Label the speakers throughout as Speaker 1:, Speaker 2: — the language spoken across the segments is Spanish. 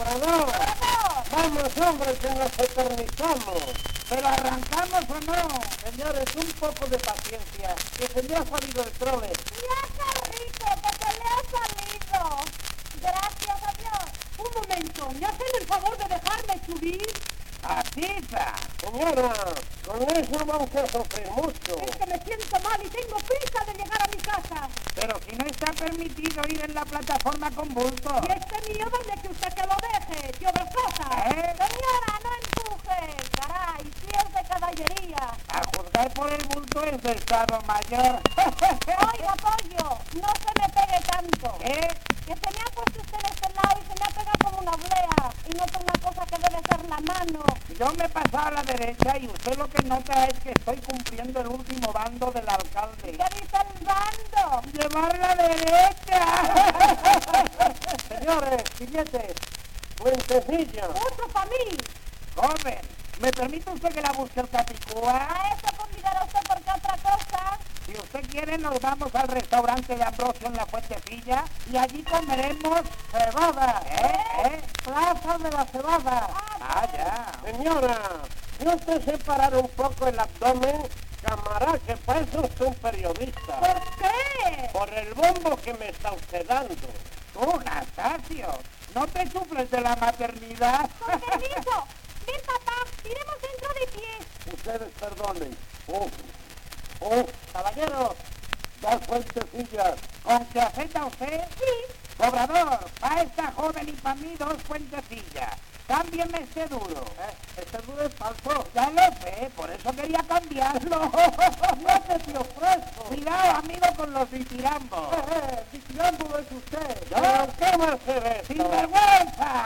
Speaker 1: ¡Cobrador! Vamos, hombre, que nos eternizamos.
Speaker 2: ¿Pero arrancamos o no?
Speaker 1: Señores, un poco de paciencia, que se me ha salido el trole.
Speaker 3: Ya, Carrito, que se le ha salido. Gracias a Dios.
Speaker 4: Un momento, ¿me hacen el favor de dejarme subir?
Speaker 2: ¡Patita!
Speaker 1: Señora, con eso vamos a sufrir mucho.
Speaker 4: Es que me siento mal y tengo prisa de llegar a mi casa.
Speaker 2: Pero si no está permitido ir en la plataforma con bulto.
Speaker 4: Y este mío, ¿dónde que usted que lo deje? ¿Qué otra cosa?
Speaker 3: Señora, no empuje. Caray, si es de caballería.
Speaker 2: A juzgar por el bulto es de Estado Mayor.
Speaker 3: Oiga, pollo, no se me pegue tanto.
Speaker 2: ¿Qué?
Speaker 3: Que se me ha puesto usted de este lado y se me ha pegado como una oblea. Y nota una cosa que debe ser la mano.
Speaker 2: Yo me he pasado a la derecha y usted lo que nota es que estoy cumpliendo el último bando del alcalde.
Speaker 3: ¿Qué dice el bando?
Speaker 2: ¡Llevar la derecha!
Speaker 1: Señores, billetes, Fuentecilla.
Speaker 4: Otro para mí.
Speaker 2: Joven, ¿me permite usted que la busque el Capicúa?
Speaker 3: A eso convidará usted porque otra cosa.
Speaker 2: Si usted quiere, nos vamos al restaurante de Ambrosio en la Fuentecilla y allí comeremos
Speaker 1: Cebada.
Speaker 2: Plaza de la Cebada. Ah, ya.
Speaker 1: Señora, si usted separar un poco el abdomen, camarada, que para eso es un periodista.
Speaker 4: ¿Por qué?
Speaker 1: Por el bombo que me está usted dando.
Speaker 2: Tú, Nastasio, no te sufres de la maternidad.
Speaker 3: Con permiso. Ven, papá, iremos dentro de pie.
Speaker 1: Ustedes perdonen. Caballeros, dos Fuentecillas.
Speaker 2: ¿Con qué acepta usted?
Speaker 3: Sí.
Speaker 2: Cobrador, para esta joven y para mí 2 Fuentecillas. Cámbieme este duro.
Speaker 1: Este duro es falso.
Speaker 2: Ya lo sé, por eso quería cambiarlo.
Speaker 1: No te ofrezco.
Speaker 2: Cuidado, amigo, con los ditirambos.
Speaker 1: Diciambo es usted.
Speaker 2: ¿Yo?
Speaker 1: ¿Pero qué va a hacer esto?
Speaker 2: ¡Sinvergüenza!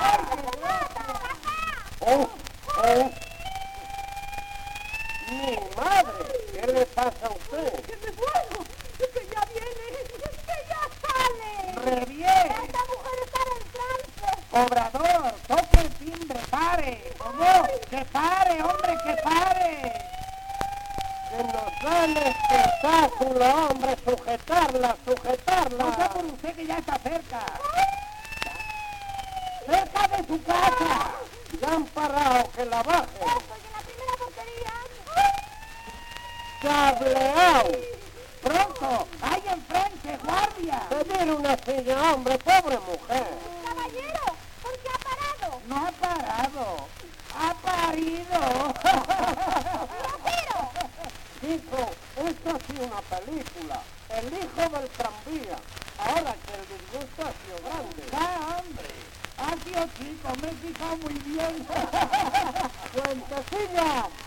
Speaker 1: ¡Mi madre! ¿Qué le pasa a usted?
Speaker 4: ¡Que me muero! ¡Que ya viene!
Speaker 3: ¡Que ya sale!
Speaker 2: ¡Re bien!
Speaker 3: ¡Esta mujer está en trance!
Speaker 2: Cobrador, toque el timbre, pare. ¿Cómo? ¡Que pare, hombre, que pare!
Speaker 1: ¡Que nos da el espectáculo, hombre! ¡Sujetarla,
Speaker 2: No
Speaker 1: sujetarla!
Speaker 2: por usted que ya está cerca. ¡Cerca de su casa!
Speaker 1: ¡Ya han parado, que la baje!
Speaker 3: ¡Estoy en la primera portería!
Speaker 1: ¡Cableao!
Speaker 2: ¡Pronto! ¡Ahí enfrente, guardia!
Speaker 1: ¡Pedir una silla, hombre! ¡Pobre mujer!
Speaker 3: ¡Caballero! ¿Por qué ha parado?
Speaker 2: No ha parado. ¡Ha parido!
Speaker 3: ¡Grosero!
Speaker 1: Chico, esto ha sido una película. El hijo del tranvía. Ahora que el disgusto ha sido grande.
Speaker 2: ¡Ah, hombre! Ha sido chico, me he fijado muy bien.
Speaker 1: ¡Fuentecilla!